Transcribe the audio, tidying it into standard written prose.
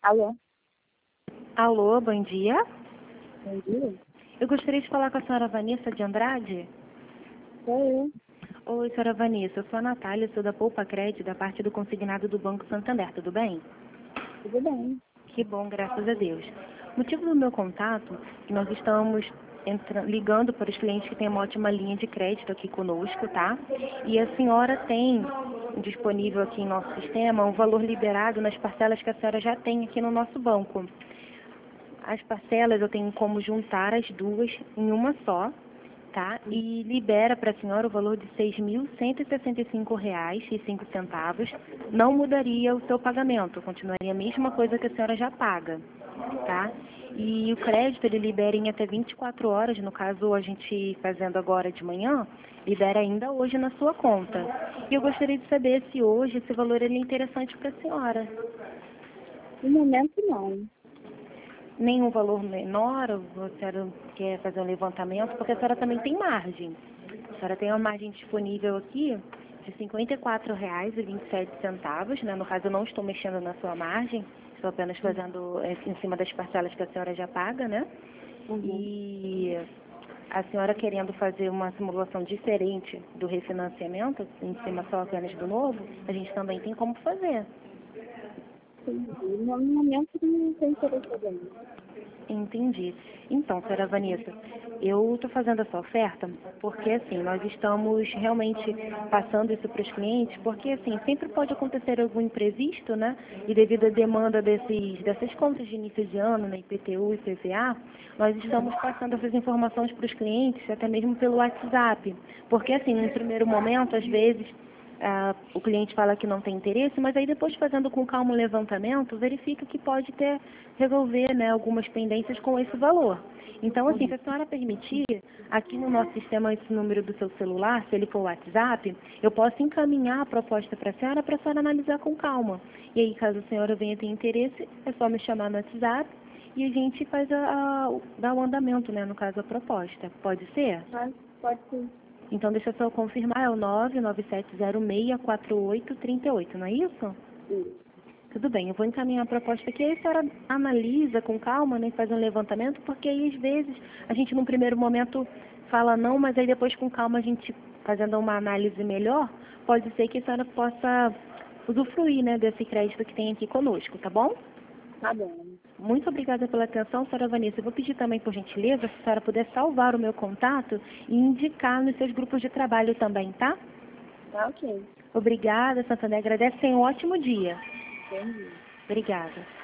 Alô? Alô, bom dia. Bom dia. Eu gostaria de falar com a senhora Vanessa de Andrade. Sou eu. Oi, senhora Vanessa, eu sou a Natália, sou da Poupa Crédito, da parte do consignado do Banco Santander, tudo bem? Tudo bem. Que bom, graças a Deus. O motivo do meu contato é que nós estamos ligando para os clientes que têm uma ótima linha de crédito aqui conosco, tá? E a senhora tem disponível aqui em nosso sistema um valor liberado nas parcelas que a senhora já tem aqui no nosso banco. As parcelas eu tenho como juntar as duas em uma só, tá? E libera para a senhora o valor de R$ 6.165,05. Não mudaria o seu pagamento, continuaria a mesma coisa que a senhora já paga, tá? E o crédito ele libera em até 24 horas, no caso a gente fazendo agora de manhã, libera ainda hoje na sua conta. E eu gostaria de saber se hoje esse valor ele é interessante para a senhora. No momento, não. Nenhum valor menor, ou a senhora quer fazer um levantamento, porque a senhora também tem margem. A senhora tem uma margem disponível aqui de R$ 54,27, né? No caso, eu não estou mexendo na sua margem, estou apenas fazendo em cima das parcelas que a senhora já paga, né? E a senhora querendo fazer uma simulação diferente do refinanciamento, em cima só apenas do novo, a gente também tem como fazer. No momento, não tem interesse ainda. Entendi. Então, senhora Vanessa, eu estou fazendo essa oferta porque, assim, nós estamos realmente passando isso para os clientes, porque, assim, sempre pode acontecer algum imprevisto, né? E devido à demanda dessas contas de início de ano, né, IPTU e PVA, nós estamos passando essas informações para os clientes, até mesmo pelo WhatsApp. Porque, assim, no primeiro momento, às vezes, o cliente fala que não tem interesse, mas aí depois fazendo com calma o levantamento, verifica que pode resolver, né, algumas pendências com esse valor. Então, assim, se a senhora permitir, aqui no nosso sistema, esse número do seu celular, se ele for o WhatsApp, eu posso encaminhar a proposta para a senhora analisar com calma. E aí, caso a senhora venha ter interesse, é só me chamar no WhatsApp e a gente faz dá o andamento, né, no caso, a proposta. Pode ser? Pode ser. Então, deixa eu só confirmar, é o 997064838, não é isso? Sim. Tudo bem, eu vou encaminhar a proposta aqui, aí a senhora analisa com calma, né, faz um levantamento, porque aí, às vezes, a gente, num primeiro momento, fala não, mas aí depois, com calma, a gente, fazendo uma análise melhor, pode ser que a senhora possa usufruir, né, desse crédito que tem aqui conosco, tá bom? Tá bom. Muito obrigada pela atenção, senhora Vanessa. Eu vou pedir também, por gentileza, se a senhora puder salvar o meu contato e indicar nos seus grupos de trabalho também, tá? Tá ok. Obrigada, Santander. Agradece. Tenha um ótimo dia. Entendi. Obrigada.